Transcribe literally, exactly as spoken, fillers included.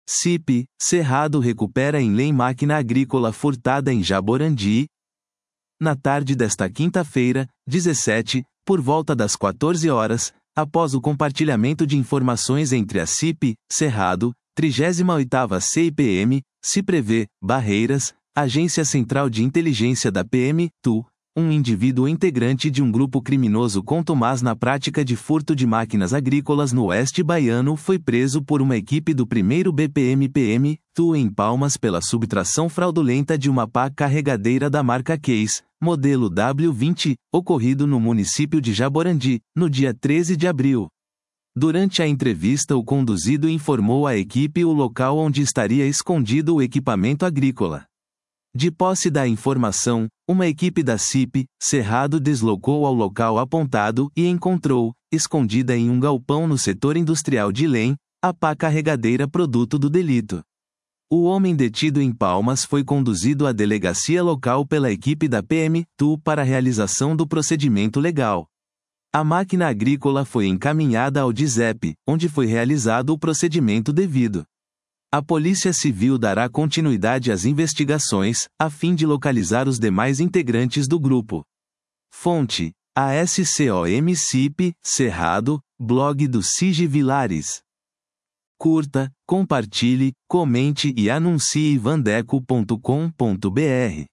C I P, Cerrado recupera em lei máquina agrícola furtada em Jaborandi. Na tarde desta quinta-feira, dezessete, por volta das quatorze horas, após o compartilhamento de informações entre a C I P, Cerrado, trigésima oitava C I P M, se prevê, Barreiras, Agência Central de Inteligência da P M, T U, um indivíduo integrante de um grupo criminoso contumaz na prática de furto de máquinas agrícolas no oeste baiano foi preso por uma equipe do primeiro B P M P M, T U em Palmas pela subtração fraudulenta de uma pá carregadeira da marca Case, modelo W vinte, ocorrido no município de Jaborandi, no dia treze de abril. Durante a entrevista, o conduzido informou à equipe o local onde estaria escondido o equipamento agrícola. De posse da informação, uma equipe da C I P, Cerrado deslocou ao local apontado e encontrou, escondida em um galpão no setor industrial de Ilém, a pá carregadeira produto do delito. O homem detido em Palmas foi conduzido à delegacia local pela equipe da P M, T U para a realização do procedimento legal. A máquina agrícola foi encaminhada ao DISEP, onde foi realizado o procedimento devido. A Polícia Civil dará continuidade às investigações, a fim de localizar os demais integrantes do grupo. Fonte: A S C O M C I P, Cerrado, blog do Cige Vilares. Curta, compartilhe, comente e anuncie vandeco ponto com ponto br.